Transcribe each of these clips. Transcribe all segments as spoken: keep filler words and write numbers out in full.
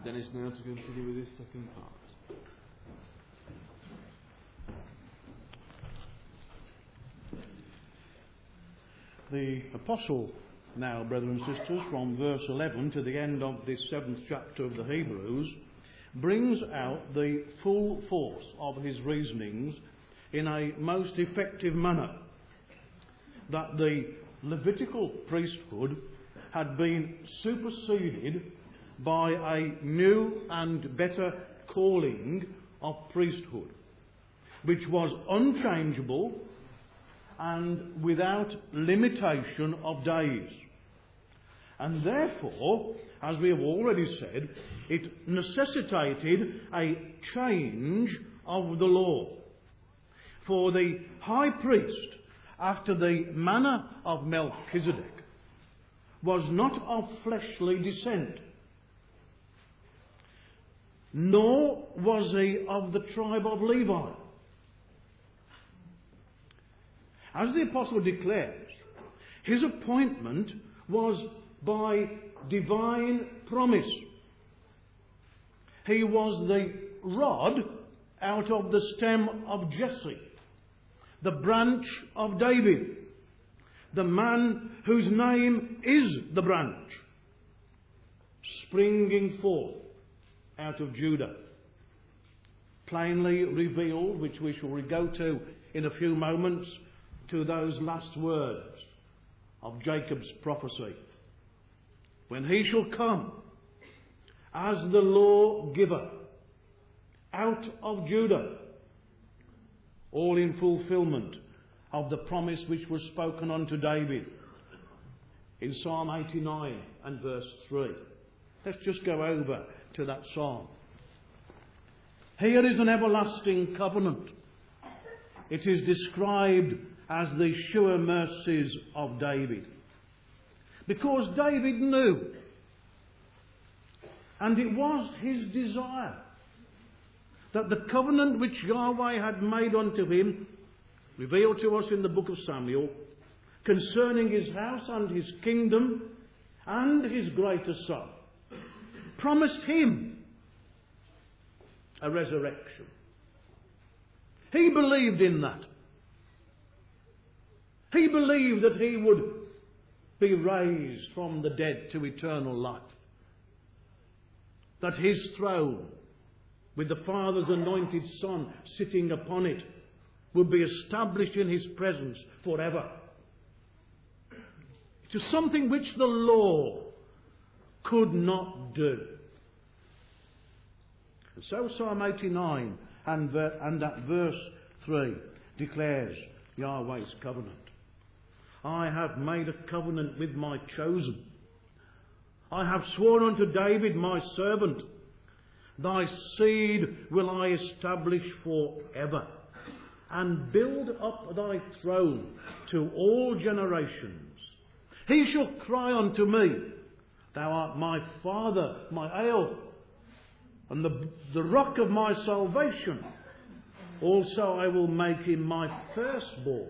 Dennis now to continue with his second part. The Apostle now, brethren and sisters, from verse eleven to the end of this seventh chapter of the Hebrews, brings out the full force of his reasonings in a most effective manner. That the Levitical priesthood had been superseded by a new and better calling of priesthood, which was unchangeable and without limitation of days. And therefore, as we have already said, it necessitated a change of the law. For the high priest, after the manner of Melchizedek, was not of fleshly descent, nor was he of the tribe of Levi. As the Apostle declares, his appointment was by divine promise. He was the rod out of the stem of Jesse, the branch of David, the man whose name is the branch, springing forth out of Judah. Plainly revealed, which we shall go to in a few moments, to those last words of Jacob's prophecy. When he shall come as the lawgiver out of Judah, all in fulfillment of the promise which was spoken unto David in Psalm eighty-nine and verse three. Let's just go over to that psalm. Here is an everlasting covenant. It is described as the sure mercies of David. Because David knew, and it was his desire, that the covenant which Yahweh had made unto him, revealed to us in the book of Samuel, concerning his house and his kingdom and his greater son, promised him a resurrection. He believed in that. He believed that he would be raised from the dead to eternal life. That his throne, with the Father's anointed Son sitting upon it, would be established in his presence forever. It is something which the law could not do. And so Psalm eighty-nine and, ver- and that verse three declares Yahweh's covenant. I have made a covenant with my chosen. I have sworn unto David my servant, thy seed will I establish forever, and build up thy throne to all generations. He shall cry unto me, thou art my father, my ale, and the, the rock of my salvation. Also I will make him my firstborn,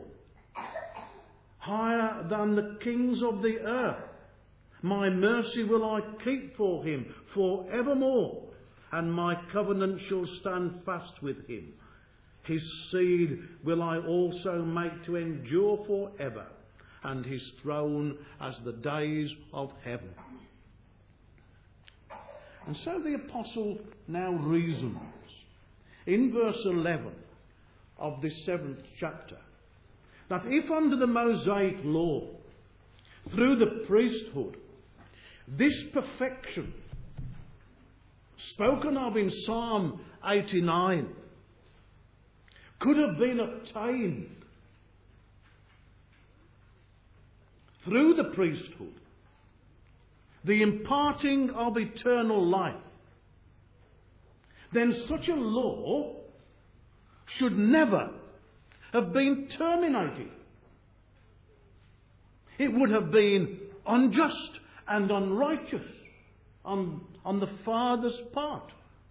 higher than the kings of the earth. My mercy will I keep for him forevermore, and my covenant shall stand fast with him. His seed will I also make to endure forever, and his throne as the days of heaven. And so the Apostle now reasons in verse eleven of this seventh chapter that if under the Mosaic law, through the priesthood, this perfection spoken of in Psalm eighty-nine could have been obtained through the priesthood, the imparting of eternal life, then such a law should never have been terminated. It would have been unjust and unrighteous on, on the Father's part,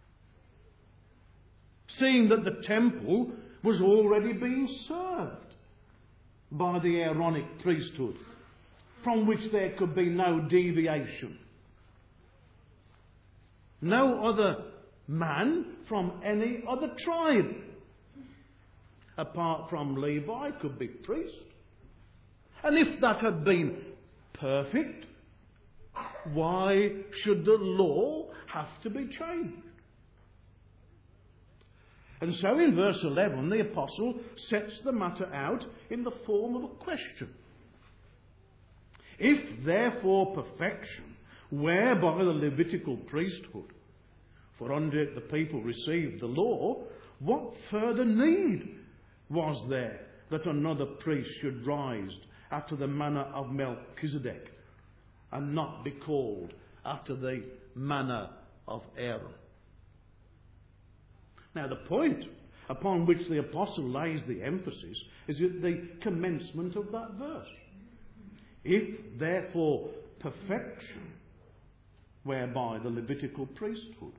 seeing that the temple was already being served by the Aaronic priesthood, from which there could be no deviation. no other man from any other tribe, apart from Levi, could be priest. And if that had been perfect, why should the law have to be changed? And so in verse eleven, the apostle sets the matter out in the form of a question. If therefore perfection were by the Levitical priesthood, for under it the people received the law, what further need was there that another priest should rise after the manner of Melchizedek, and not be called after the manner of Aaron? Now the point upon which the apostle lays the emphasis is at the commencement of that verse. If therefore perfection whereby the Levitical priesthood.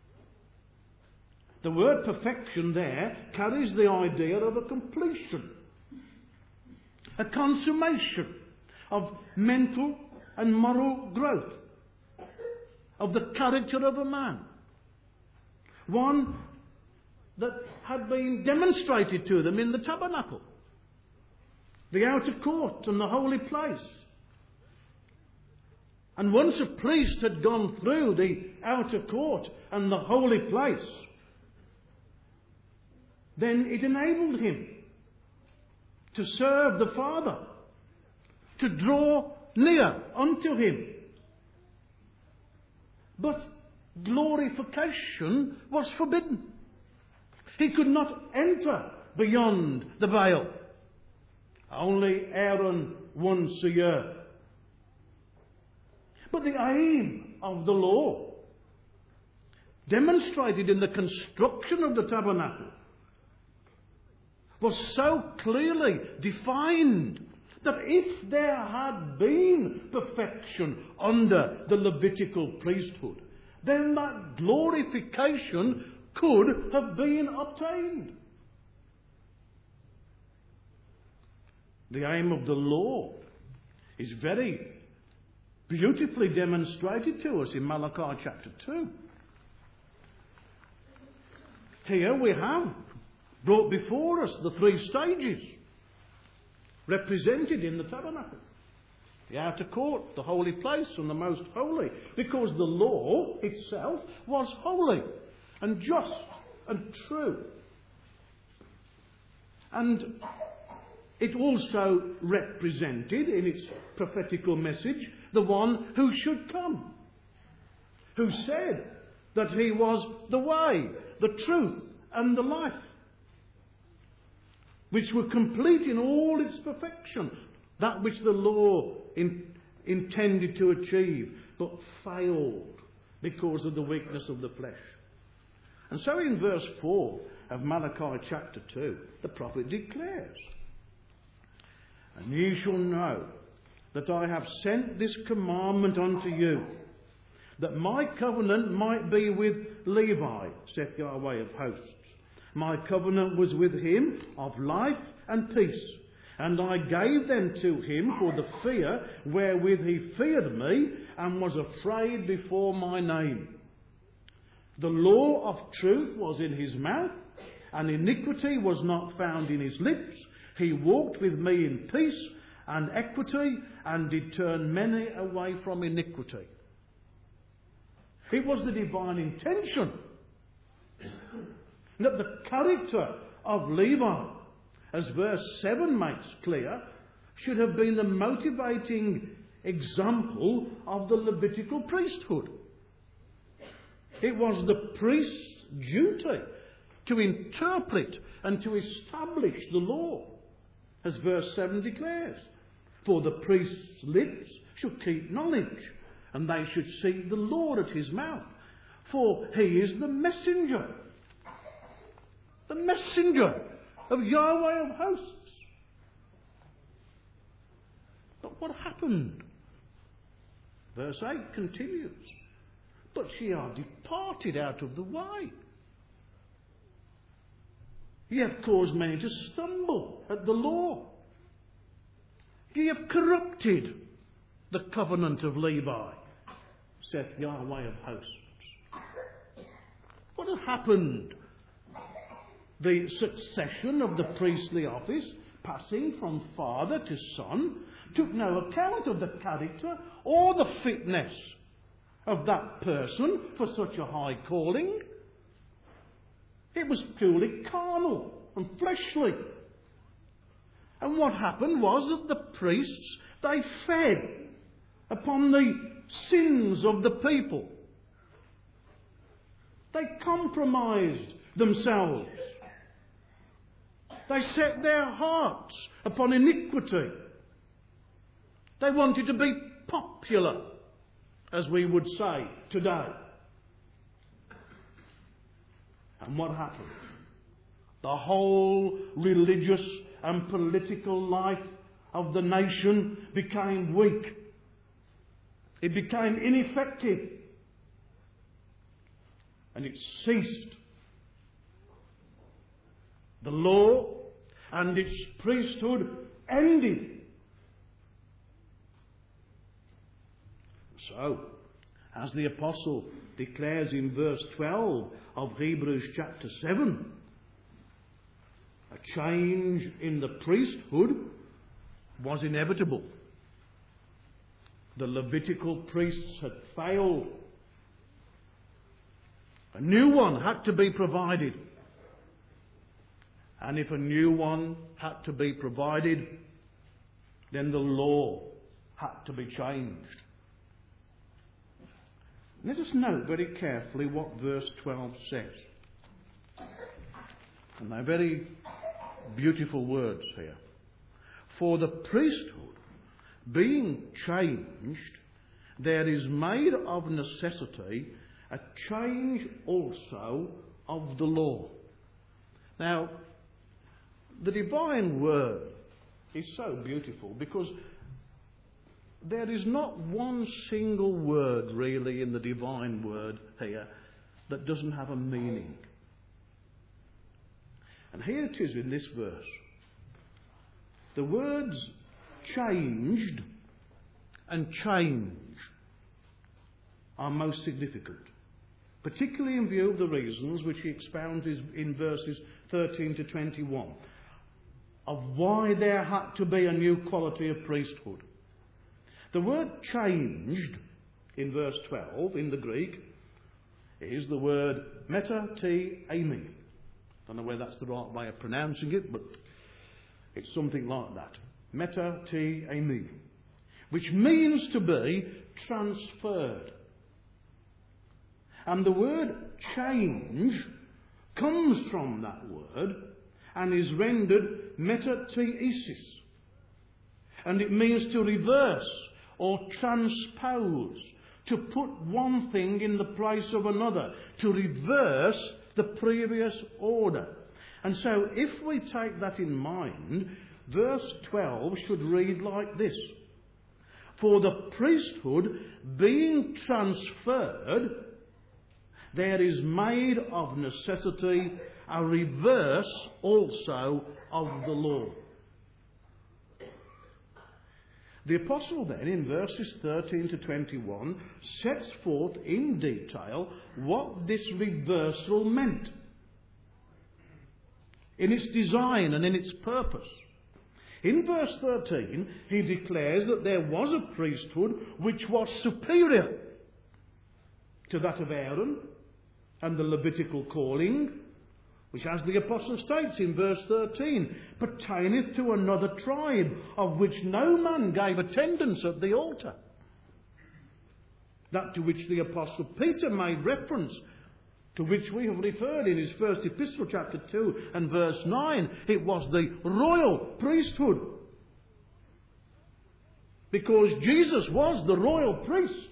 The word perfection there carries the idea of a completion, a consummation of mental and moral growth, of the character of a man. One that had been demonstrated to them in the tabernacle, the outer court and the holy place. And once a priest had gone through the outer court and the holy place, then it enabled him to serve the Father, to draw near unto him. But glorification was forbidden. He could not enter beyond the veil. Only Aaron once a year. But the aim of the law, demonstrated in the construction of the tabernacle, was so clearly defined that if there had been perfection under the Levitical priesthood, then that glorification could have been obtained. The aim of the law is very beautifully demonstrated to us in Malachi chapter two. Here we have brought before us the three stages represented in the tabernacle. The outer court, the holy place, and the most holy. Because the law itself was holy and just and true. And it also represented in its prophetical message the one who should come, who said that he was the way, the truth, and the life, which were complete in all its perfection, that which the law in, intended to achieve, but failed because of the weakness of the flesh. And so in verse four of Malachi chapter two, the prophet declares, "And ye shall know that I have sent this commandment unto you, that my covenant might be with Levi, saith Yahweh of hosts. My covenant was with him of life and peace, and I gave them to him for the fear wherewith he feared me, and was afraid before my name. The law of truth was in his mouth, and iniquity was not found in his lips. He walked with me in peace and equity, and did turn many away from iniquity." It was the divine intention that the character of Levi, as verse seven makes clear, should have been the motivating example of the Levitical priesthood. It was the priest's duty to interpret and to establish the law, as verse seven declares. For the priest's lips should keep knowledge, and they should seek the Lord at his mouth, for he is the messenger, the messenger of Yahweh of hosts. But what happened? Verse eight continues, "But ye are departed out of the way. Ye have caused many to stumble at the law. Ye have corrupted the covenant of Levi, saith Yahweh of hosts." what had happened? The succession of the priestly office, passing from father to son, took no account of the character or the fitness of that person for such a high calling. It was purely carnal and fleshly. And what happened was that the priests, they fed upon the sins of the people. They compromised themselves. They set their hearts upon iniquity. They wanted to be popular, as we would say today. And what happened? The whole religious and political life of the nation became weak. It became ineffective. And it ceased. The law and its priesthood ended. So, as the apostle declares in verse twelve of Hebrews chapter seven, a change in the priesthood was inevitable. The Levitical priests had failed. A new one had to be provided. And if a new one had to be provided, then the law had to be changed. Let us note very carefully what verse twelve says. And they're very beautiful words here. For the priesthood being changed, there is made of necessity a change also of the law. Now, the divine word is so beautiful because there is not one single word really in the divine word here that doesn't have a meaning. And here it is in this verse. The words changed and change are most significant, particularly in view of the reasons which he expounds in verses thirteen to twenty-one of why there had to be a new quality of priesthood. The word changed in verse twelve in the Greek is the word meta te ami. I don't know whether that's the right way of pronouncing it, but it's something like that. Meta te ami, which means to be transferred. And the word change comes from that word and is rendered metathesis. And it means to reverse or transpose, to put one thing in the place of another, to reverse the previous order. And so if we take that in mind, verse twelve should read like this. For the priesthood being transferred, there is made of necessity a reverse also of the law. The apostle then, in verses thirteen to twenty-one, sets forth in detail what this reversal meant in its design and in its purpose. In verse thirteen, he declares that there was a priesthood which was superior to that of Aaron and the Levitical calling, which, as the apostle states in verse thirteen, pertaineth to another tribe, of which no man gave attendance at the altar. That to which the apostle Peter made reference, to which we have referred in his first epistle, chapter two and verse nine, it was the royal priesthood. Because Jesus was the royal priest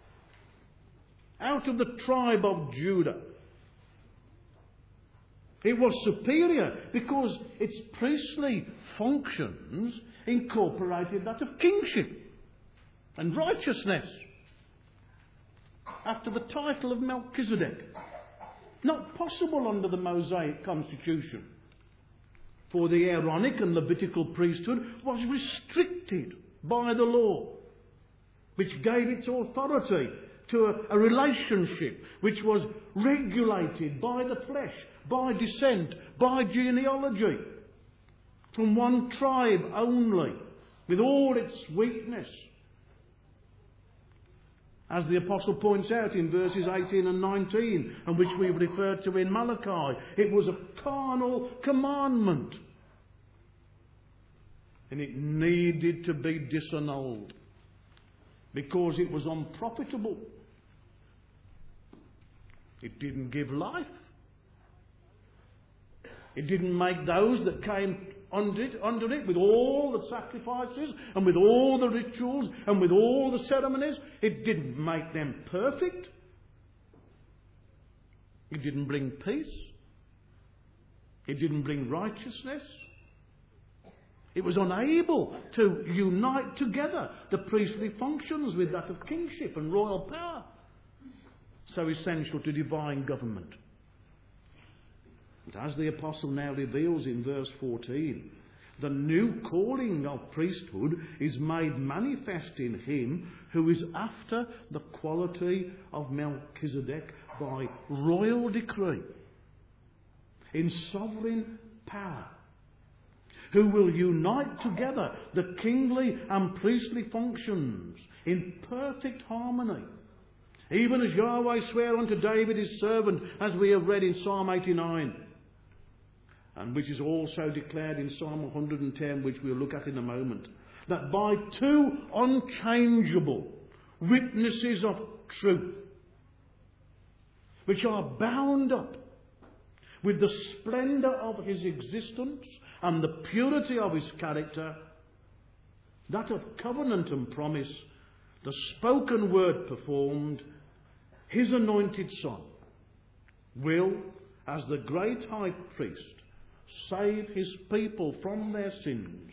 out of the tribe of Judah. It was superior because its priestly functions incorporated that of kingship and righteousness after the title of Melchizedek. Not possible under the Mosaic constitution. For the Aaronic and Levitical priesthood was restricted by the law, which gave its authority to a, a relationship which was regulated by the flesh, by descent, by genealogy, from one tribe only, with all its weakness. As the Apostle points out in verses eighteen and nineteen, and which we've referred to in Malachi, it was a carnal commandment. And it needed to be disannulled, because it was unprofitable. It didn't give life. It didn't make those that came under it, under it, with all the sacrifices and with all the rituals and with all the ceremonies, it didn't make them perfect. It didn't bring peace. It didn't bring righteousness. It was unable to unite together the priestly functions with that of kingship and royal power, so essential to divine government. But as the Apostle now reveals in verse fourteen, the new calling of priesthood is made manifest in him who is after the quality of Melchizedek by royal decree, in sovereign power, who will unite together the kingly and priestly functions in perfect harmony, even as Yahweh sware unto David his servant, as we have read in Psalm eighty-nine, and which is also declared in Psalm one hundred ten, which we'll look at in a moment, that by two unchangeable witnesses of truth, which are bound up with the splendour of his existence and the purity of his character, that of covenant and promise, the spoken word performed, his anointed Son will, as the great high priest, save his people from their sins.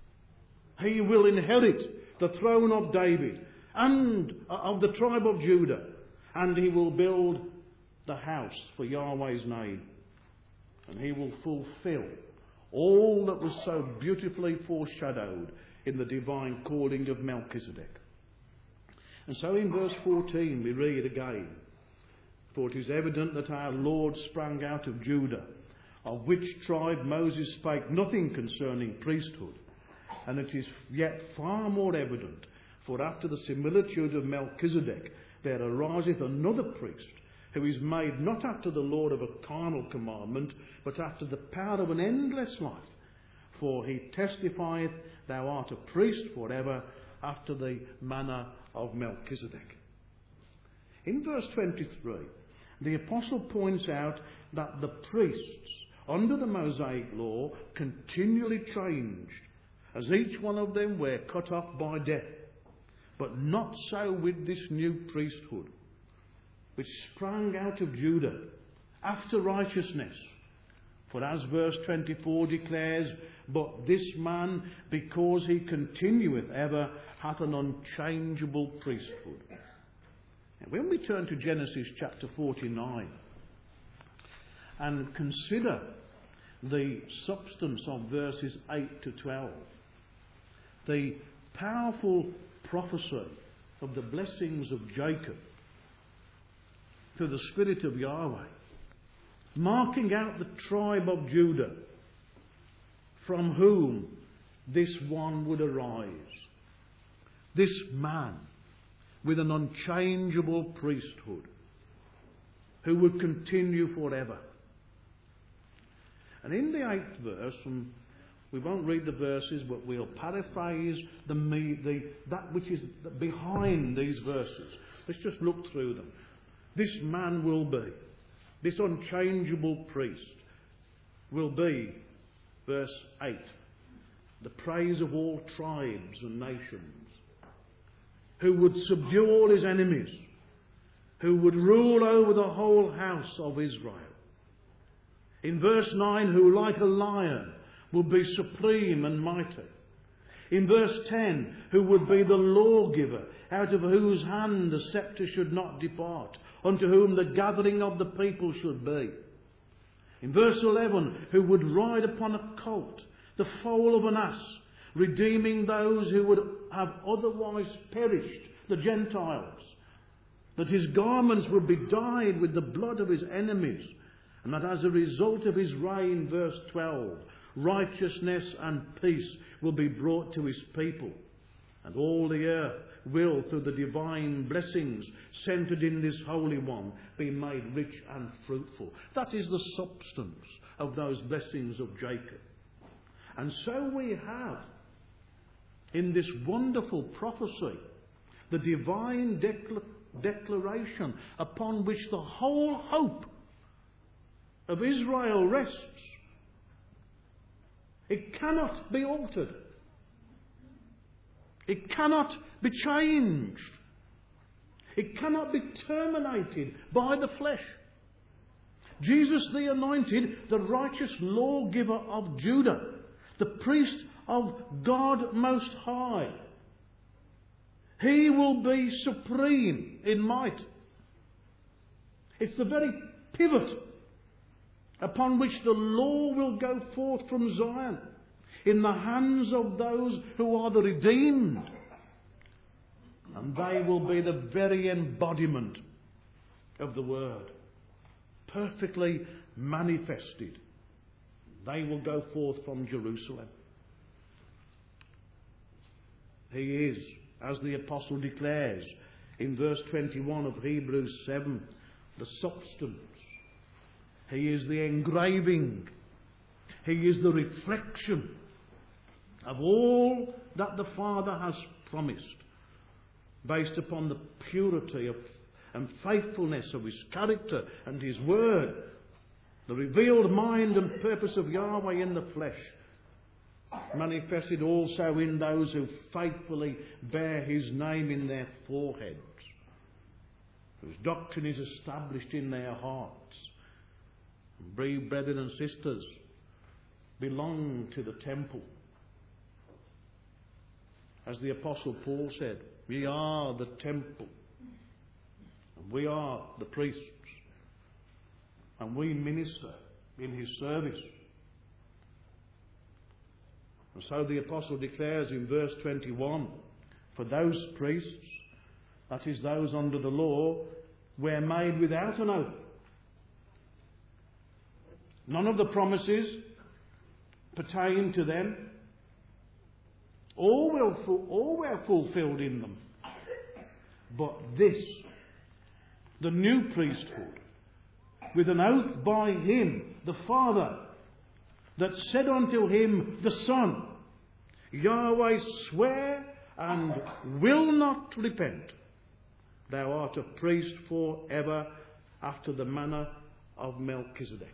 He will inherit the throne of David and of the tribe of Judah, and he will build the house for Yahweh's name, and he will fulfill all that was so beautifully foreshadowed in the divine calling of Melchizedek. And so in verse fourteen we read again, for it is evident that our Lord sprang out of Judah, of which tribe Moses spake nothing concerning priesthood. And it is yet far more evident, for after the similitude of Melchizedek there ariseth another priest, who is made not after the Lord of a carnal commandment, but after the power of an endless life. For he testifieth, thou art a priest for ever, after the manner of Melchizedek. In verse twenty-three, the Apostle points out that the priests under the Mosaic law continually changed, as each one of them were cut off by death. But not so with this new priesthood, which sprang out of Judah after righteousness. For as verse twenty-four declares, but this man, because he continueth ever, hath an unchangeable priesthood. And when we turn to Genesis chapter forty-nine and consider the substance of verses eight to twelve, the powerful prophecy of the blessings of Jacob through the Spirit of Yahweh, marking out the tribe of Judah, from whom this one would arise, this man with an unchangeable priesthood, who would continue forever. And in the eighth verse, and we won't read the verses, but we'll paraphrase the, the that which is behind these verses. Let's just look through them. This man will be, this unchangeable priest will be, verse eight, the praise of all tribes and nations, who would subdue all his enemies, who would rule over the whole house of Israel. In verse nine, who like a lion would be supreme and mighty. In verse ten, who would be the lawgiver, out of whose hand the sceptre should not depart, unto whom the gathering of the people should be. In verse eleven, who would ride upon a colt, the foal of an ass, redeeming those who would have otherwise perished, the Gentiles. that his garments will be dyed with the blood of his enemies, and that as a result of his reign, verse twelve, righteousness and peace will be brought to his people, and all the earth will, through the divine blessings centred in this Holy One, be made rich and fruitful. That is the substance of those blessings of Jacob. And so we have, in this wonderful prophecy, the divine decla- declaration upon which the whole hope of Israel rests. It cannot be altered. It cannot be changed. It cannot be terminated by the flesh. Jesus the Anointed, the righteous lawgiver of Judah, the priest of God Most High, he will be supreme in might. It's the very pivot upon which the law will go forth from Zion, in the hands of those who are the redeemed. And they will be the very embodiment of the Word, perfectly manifested. They will go forth from Jerusalem. He is, as the Apostle declares in verse twenty-one of Hebrews seven, the substance. He is the engraving. He is the reflection of all that the Father has promised, based upon the purity of and faithfulness of his character and his word, the revealed mind and purpose of Yahweh in the flesh, manifested also in those who faithfully bear his name in their foreheads, whose doctrine is established in their hearts. We, brethren and sisters, belong to the temple. As the Apostle Paul said, we are the temple, and we are the priests, and we minister in his service. And so the Apostle declares in verse twenty-one, for those priests, that is those under the law, were made without an oath. None of the promises pertain to them. All were, all were fulfilled in them. But this, the new priesthood, with an oath by him, the Father, that said unto him, the Son, Yahweh swear and will not repent. Thou art a priest for ever after the manner of Melchizedek.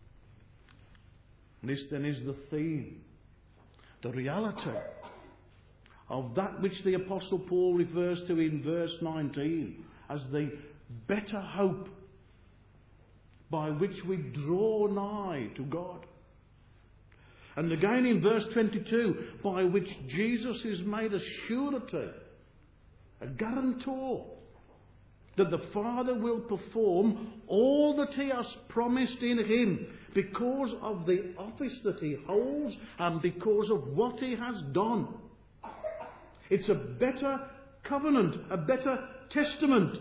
This then is the theme, the reality of that which the Apostle Paul refers to in verse nineteen as the better hope by which we draw nigh to God. And again in verse twenty-two, by which Jesus is made a surety, a guarantor, that the Father will perform all that he has promised in him because of the office that he holds and because of what he has done. It's a better covenant, a better testament.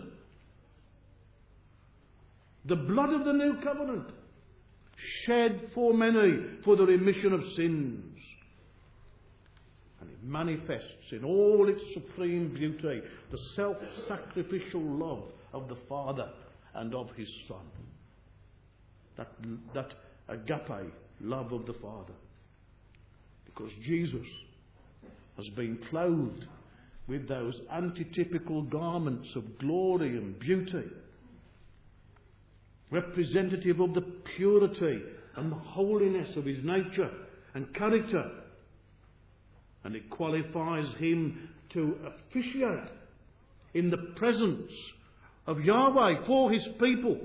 The blood of the new covenant, shed for many for the remission of sins. And it manifests in all its supreme beauty the self-sacrificial love of the Father and of his Son. That, that agape love of the Father. Because Jesus has been clothed with those antitypical garments of glory and beauty, representative of the purity and the holiness of his nature and character. And it qualifies him to officiate in the presence of Yahweh for his people.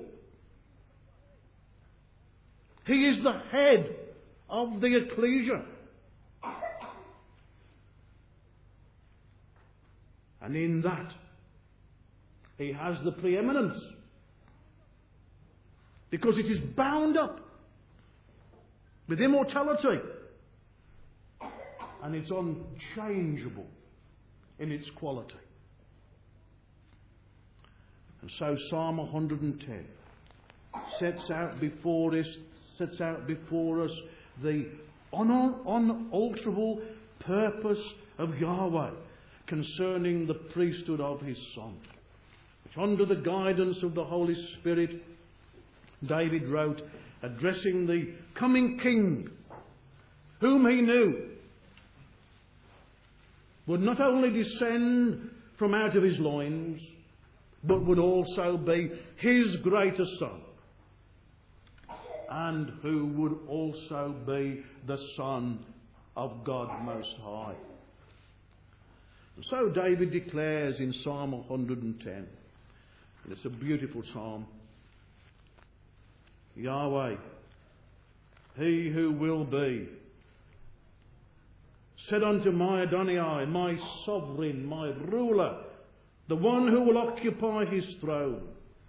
He is the head of the ecclesia. And in that, he has the preeminence. Because it is bound up with immortality. And it's unchangeable in its quality. And so Psalm one hundred ten sets out before us, sets out before us the unal- unalterable purpose of Yahweh concerning the priesthood of his Son, which under the guidance of the Holy Spirit David wrote, addressing the coming King, whom he knew would not only descend from out of his loins, but would also be his greater Son, and who would also be the Son of God Most High. And so David declares in Psalm one hundred ten, and it's a beautiful psalm, Yahweh, he who will be, said unto my Adonai, my sovereign, my ruler, the one who will occupy his throne,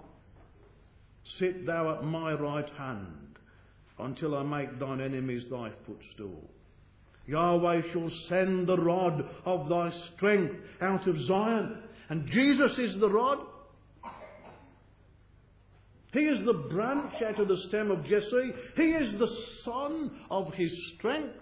sit thou at my right hand until I make thine enemies thy footstool. Yahweh shall send the rod of thy strength out of Zion. And Jesus is the rod. He is the branch out of the stem of Jesse. He is the son of his strength.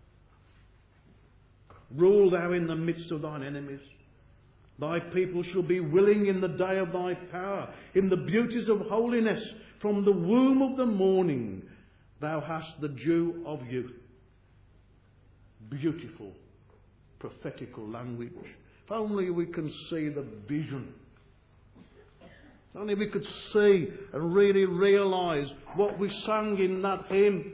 Rule thou in the midst of thine enemies. Thy people shall be willing in the day of thy power, in the beauties of holiness. From the womb of the morning thou hast the dew of youth. Beautiful, prophetical language. If only we can see the vision. If only we could see and really realise what we sang in that hymn.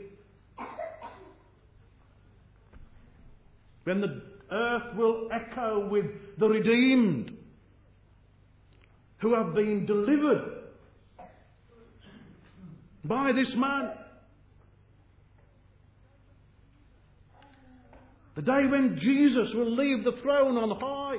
When the earth will echo with the redeemed who have been delivered by this man. The day when Jesus will leave the throne on high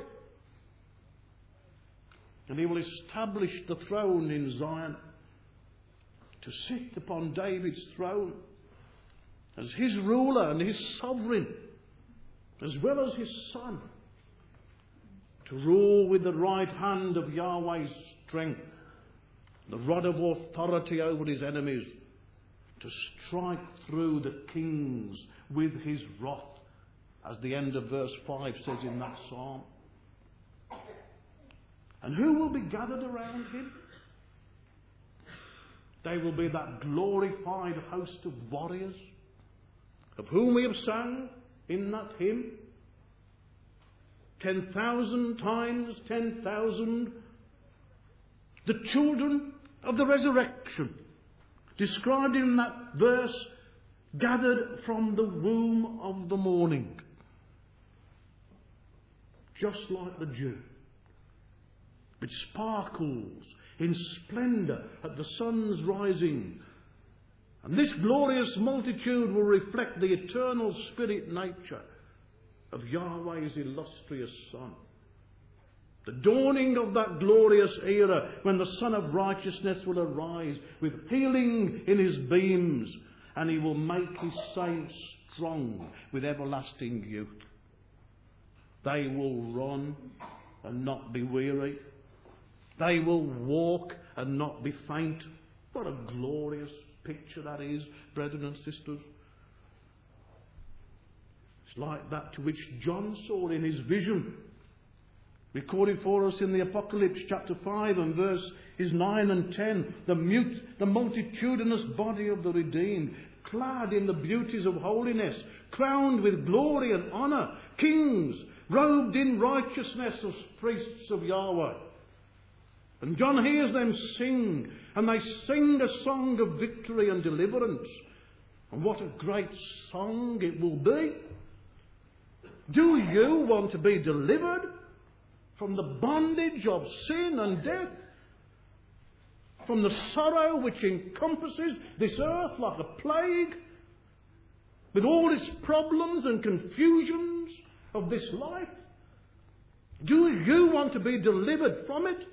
and he will establish the throne in Zion to sit upon David's throne as his ruler and his sovereign, as well as his son, to rule with the right hand of Yahweh's strength, the rod of authority over his enemies, to strike through the kings with his wrath, as the end of verse five says in that psalm. And who will be gathered around him? They will be that glorified host of warriors, of whom we have sung in that hymn. Ten thousand times ten thousand. The children of the resurrection, described in that verse, gathered from the womb of the morning. Just like the dew. It sparkles in splendour at the sun's rising. And this glorious multitude will reflect the eternal spirit nature of Yahweh's illustrious Son. The dawning of that glorious era when the Son of Righteousness will arise with healing in his beams, and he will make his saints strong with everlasting youth. They will run and not be weary. They will walk and not be faint. What a glorious picture that is, brethren and sisters. It's like that to which John saw in his vision, recorded for us in the Apocalypse chapter five and verses nine and ten. The, mute, the multitudinous body of the redeemed, clad in the beauties of holiness, crowned with glory and honour, kings, robed in righteousness as priests of Yahweh. And John hears them sing, and they sing a song of victory and deliverance. And what a great song it will be. Do you want to be delivered from the bondage of sin and death? From the sorrow which encompasses this earth like a plague? With all its problems and confusions of this life? Do you want to be delivered from it?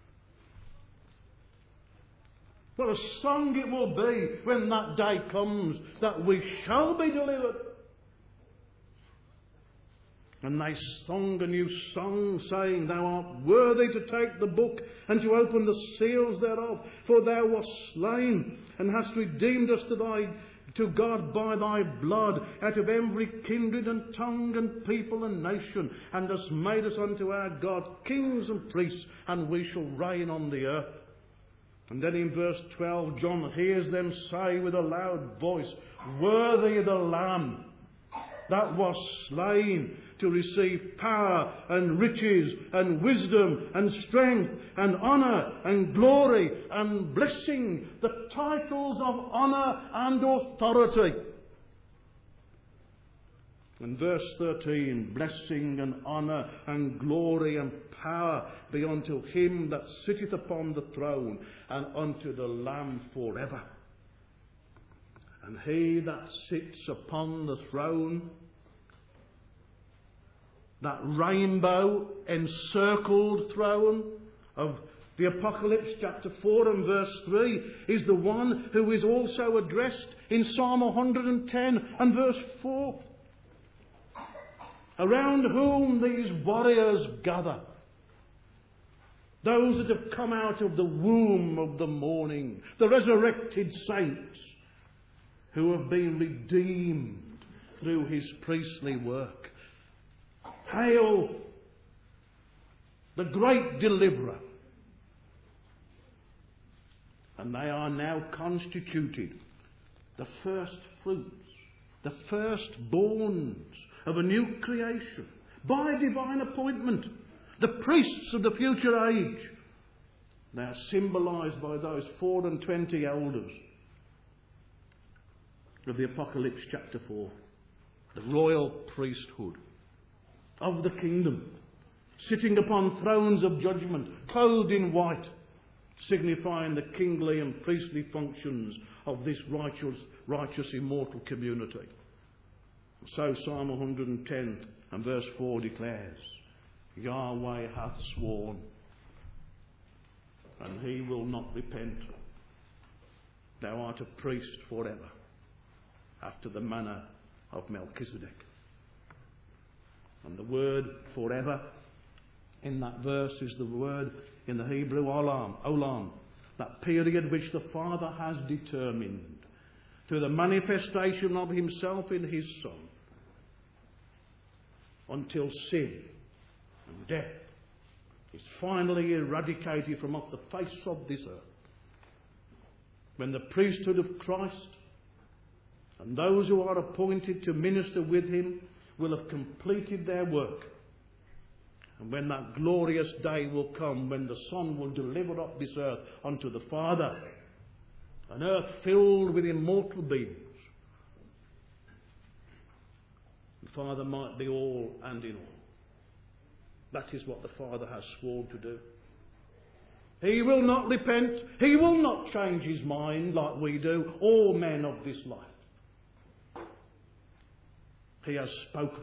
What a song it will be when that day comes that we shall be delivered. And they sung a new song, saying, Thou art worthy to take the book and to open the seals thereof, for thou wast slain, and hast redeemed us to thy to God by thy blood, out of every kindred and tongue and people and nation, and hast made us unto our God kings and priests, and we shall reign on the earth. And then in verse twelve, John hears them say with a loud voice, Worthy the Lamb that was slain to receive power and riches and wisdom and strength and honour and glory and blessing, the titles of honour and authority. And verse thirteen, blessing and honour and glory and power be unto him that sitteth upon the throne and unto the Lamb forever. And he that sits upon the throne, that rainbow encircled throne of the Apocalypse chapter four and verse three, is the one who is also addressed in Psalm one hundred ten and verse four. Around whom these warriors gather. Those that have come out of the womb of the morning, the resurrected saints who have been redeemed through his priestly work. Hail, the great deliverer. And they are now constituted the first fruits, the firstborns of a new creation, by divine appointment, the priests of the future age. They are symbolised by those four and twenty elders of the Apocalypse chapter four, the royal priesthood of the kingdom, sitting upon thrones of judgment, clothed in white, signifying the kingly and priestly functions of this righteous, righteous immortal community. So Psalm one hundred ten and verse four declares, Yahweh hath sworn, and he will not repent. Thou art a priest forever, after the manner of Melchizedek. And the word forever in that verse is the word in the Hebrew olam, olam, that period which the Father has determined through the manifestation of himself in his Son, until sin and death is finally eradicated from off the face of this earth. When the priesthood of Christ and those who are appointed to minister with him will have completed their work. And when that glorious day will come, when the Son will deliver up this earth unto the Father, an earth filled with immortal beings, the Father might be all and in all. That is what the Father has sworn to do. He will not repent. He will not change his mind like we do, all men of this life. He has spoken.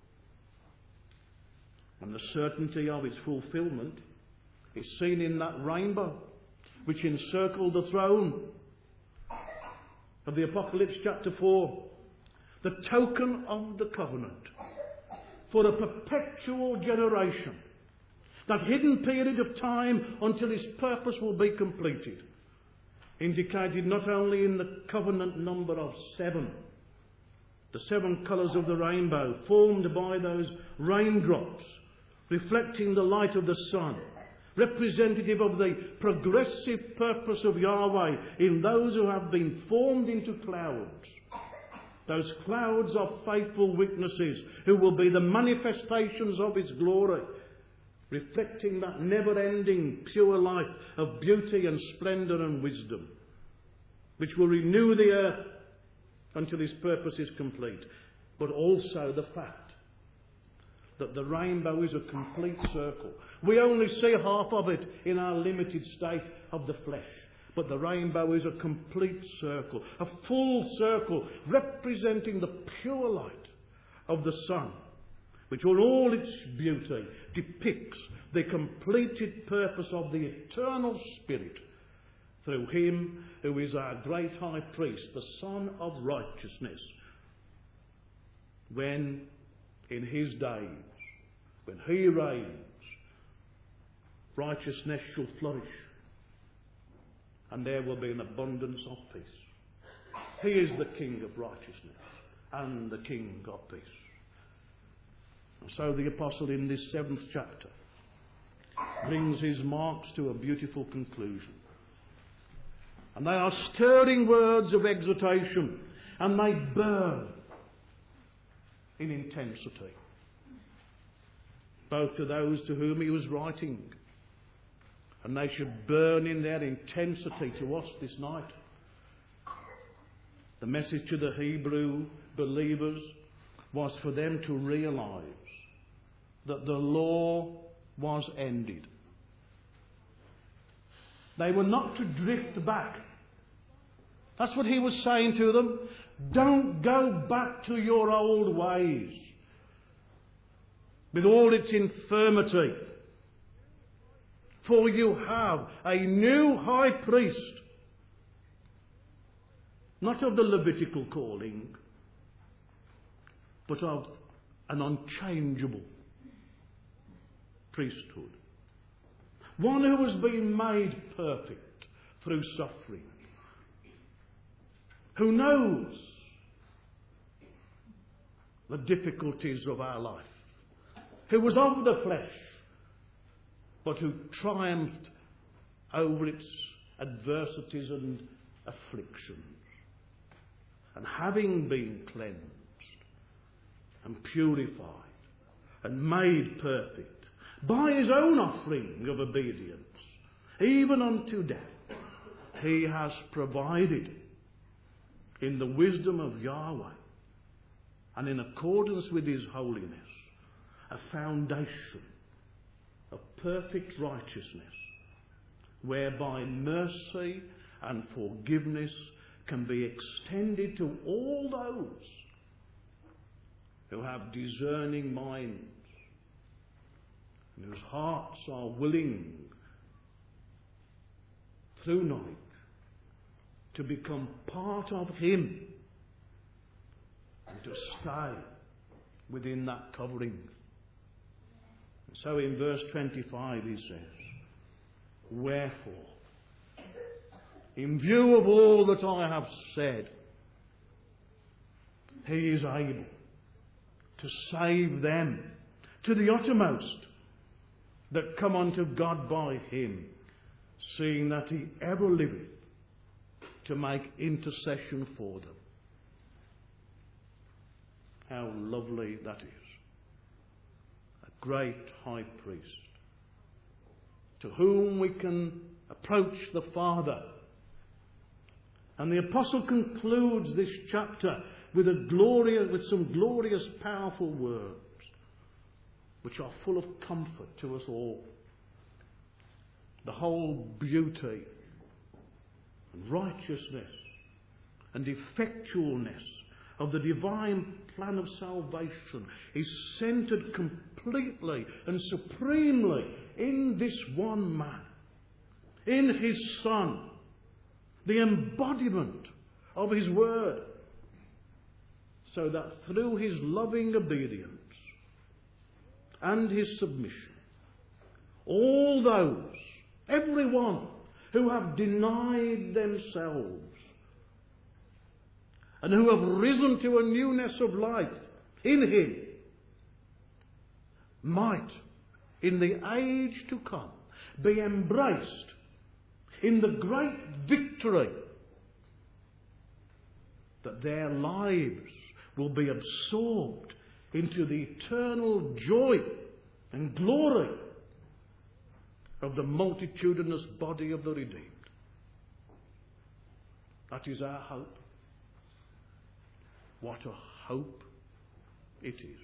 And the certainty of its fulfilment is seen in that rainbow which encircled the throne of the Apocalypse chapter four. The token of the covenant for a perpetual generation. That hidden period of time until his purpose will be completed. Indicated not only in the covenant number of seven, the seven colours of the rainbow formed by those raindrops reflecting the light of the sun, representative of the progressive purpose of Yahweh in those who have been formed into clouds. Those clouds of faithful witnesses who will be the manifestations of his glory, reflecting that never-ending pure life of beauty and splendour and wisdom, which will renew the earth until his purpose is complete. But also the fact that the rainbow is a complete circle. We only see half of it in our limited state of the flesh. But the rainbow is a complete circle, a full circle, representing the pure light of the sun, which in all its beauty depicts the completed purpose of the eternal Spirit through him who is our great high priest, the Son of righteousness, when in his days, when he reigns, righteousness shall flourish, and there will be an abundance of peace. He is the King of righteousness and the King of peace. And so the apostle in this seventh chapter brings his marks to a beautiful conclusion. And they are stirring words of exhortation, and they burn in intensity, both to those to whom he was writing, and they should burn in their intensity to us this night. The message to the Hebrew believers was for them to realise that the law was ended. They were not to drift back. That's what he was saying to them. Don't go back to your old ways with all its infirmity. For you have a new high priest, not of the Levitical calling, but of an unchangeable priesthood. One who has been made perfect through suffering, who knows the difficulties of our life, who was of the flesh, but who triumphed over its adversities and afflictions. And having been cleansed and purified and made perfect by his own offering of obedience, even unto death, he has provided in the wisdom of Yahweh and in accordance with his holiness a foundation of perfect righteousness, whereby mercy and forgiveness can be extended to all those who have discerning minds and whose hearts are willing through night to become part of him and to stay within that covering. And so in verse twenty-five he says, wherefore, in view of all that I have said, he is able to save them to the uttermost that come unto God by him, seeing that he ever liveth to make intercession for them. How lovely that is. A great high priest to whom we can approach the Father. And the apostle concludes this chapter with a glorious, with some glorious, powerful words, which are full of comfort to us all. The whole beauty and righteousness and effectualness of the divine plan of salvation is centred completely and supremely in this one man, in his Son, the embodiment of his word, so that through his loving obedience and his submission, all those, everyone who have denied themselves and who have risen to a newness of life in him, might, in the age to come, be embraced in the great victory that their lives will be absorbed into the eternal joy and glory of the multitudinous body of the redeemed. That is our hope. What a hope it is.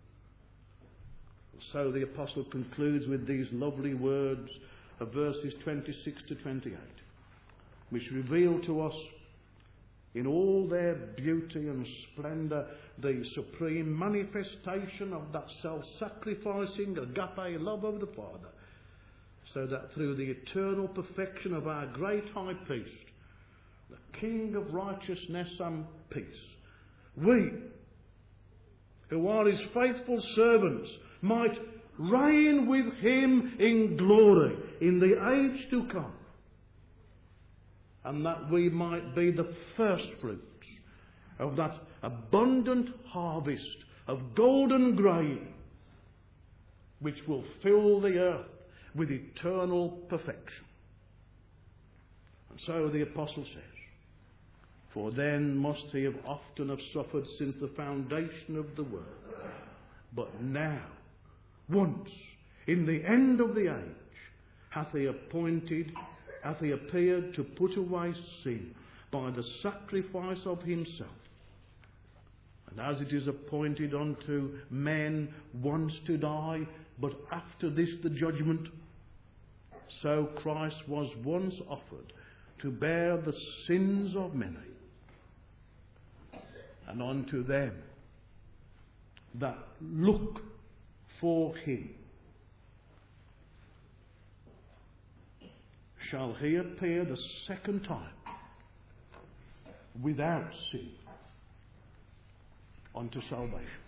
So the apostle concludes with these lovely words of verses twenty-six to twenty-eight, which reveal to us in all their beauty and splendour the supreme manifestation of that self-sacrificing agape love of the Father, so that through the eternal perfection of our great high priest, the King of righteousness and peace, we, who are his faithful servants, might reign with him in glory in the age to come, and that we might be the first fruits of that abundant harvest of golden grain which will fill the earth with eternal perfection. And so the apostle says, for then must he have often have suffered since the foundation of the world. But now, once, in the end of the age, hath he appointed, hath he appeared to put away sin by the sacrifice of himself. And as it is appointed unto men once to die, but after this the judgment, so Christ was once offered to bear the sins of many. And unto them that look for him shall he appear the second time without sin unto salvation.